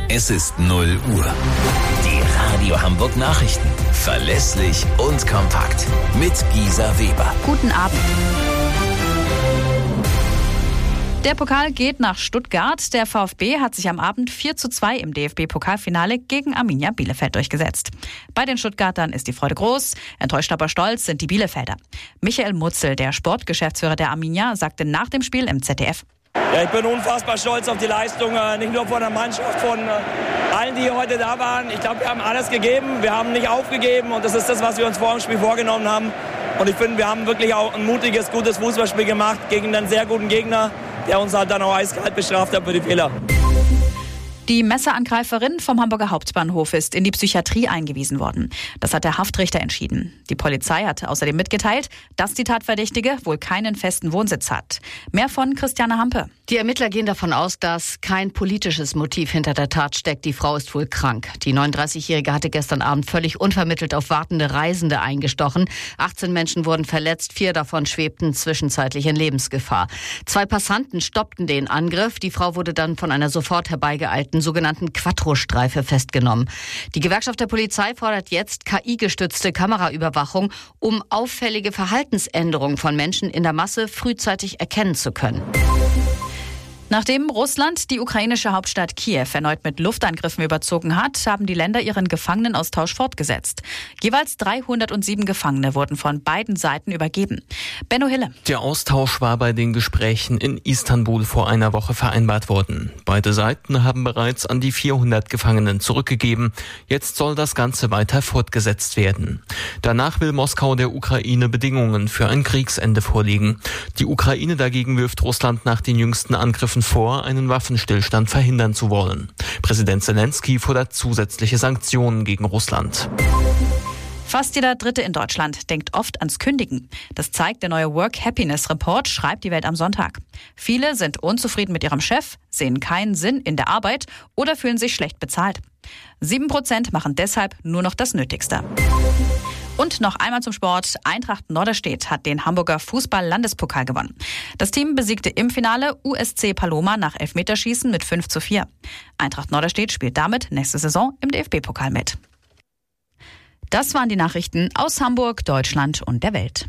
Es ist 0 Uhr. Die Radio Hamburg Nachrichten. Verlässlich und kompakt. Mit Gisa Weber. Guten Abend. Der Pokal geht nach Stuttgart. Der VfB hat sich am Abend 4:2 im DFB-Pokalfinale gegen Arminia Bielefeld durchgesetzt. Bei den Stuttgartern ist die Freude groß. Enttäuscht aber stolz sind die Bielefelder. Michael Mutzel, der Sportgeschäftsführer der Arminia, sagte nach dem Spiel im ZDF: Ja, ich bin unfassbar stolz auf die Leistung, nicht nur von der Mannschaft, von allen, die heute da waren. Ich glaube, wir haben alles gegeben, wir haben nicht aufgegeben und das ist das, was wir uns vor dem Spiel vorgenommen haben. Und ich finde, wir haben wirklich auch ein mutiges, gutes Fußballspiel gemacht gegen einen sehr guten Gegner, der uns halt dann auch eiskalt bestraft hat für die Fehler. Die Messerangreiferin vom Hamburger Hauptbahnhof ist in die Psychiatrie eingewiesen worden. Das hat der Haftrichter entschieden. Die Polizei hat außerdem mitgeteilt, dass die Tatverdächtige wohl keinen festen Wohnsitz hat. Mehr von Christiane Hampe. Die Ermittler gehen davon aus, dass kein politisches Motiv hinter der Tat steckt. Die Frau ist wohl krank. Die 39-Jährige hatte gestern Abend völlig unvermittelt auf wartende Reisende eingestochen. 18 Menschen wurden verletzt, 4 davon schwebten zwischenzeitlich in Lebensgefahr. 2 Passanten stoppten den Angriff. Die Frau wurde dann von einer sofort herbeigeeilten sogenannten Quattro-Streife festgenommen. Die Gewerkschaft der Polizei fordert jetzt KI-gestützte Kameraüberwachung, um auffällige Verhaltensänderungen von Menschen in der Masse frühzeitig erkennen zu können. Nachdem Russland die ukrainische Hauptstadt Kiew erneut mit Luftangriffen überzogen hat, haben die Länder ihren Gefangenenaustausch fortgesetzt. Jeweils 307 Gefangene wurden von beiden Seiten übergeben. Benno Hille. Der Austausch war bei den Gesprächen in Istanbul vor einer Woche vereinbart worden. Beide Seiten haben bereits an die 400 Gefangenen zurückgegeben. Jetzt soll das Ganze weiter fortgesetzt werden. Danach will Moskau der Ukraine Bedingungen für ein Kriegsende vorlegen. Die Ukraine dagegen wirft Russland nach den jüngsten Angriffen vor, einen Waffenstillstand verhindern zu wollen. Präsident Zelensky fordert zusätzliche Sanktionen gegen Russland. Fast jeder Dritte in Deutschland denkt oft ans Kündigen. Das zeigt der neue Work Happiness Report, schreibt die Welt am Sonntag. Viele sind unzufrieden mit ihrem Chef, sehen keinen Sinn in der Arbeit oder fühlen sich schlecht bezahlt. 7% machen deshalb nur noch das Nötigste. Und noch einmal zum Sport. Eintracht Norderstedt hat den Hamburger Fußball-Landespokal gewonnen. Das Team besiegte im Finale USC Paloma nach Elfmeterschießen mit 5:4. Eintracht Norderstedt spielt damit nächste Saison im DFB-Pokal mit. Das waren die Nachrichten aus Hamburg, Deutschland und der Welt.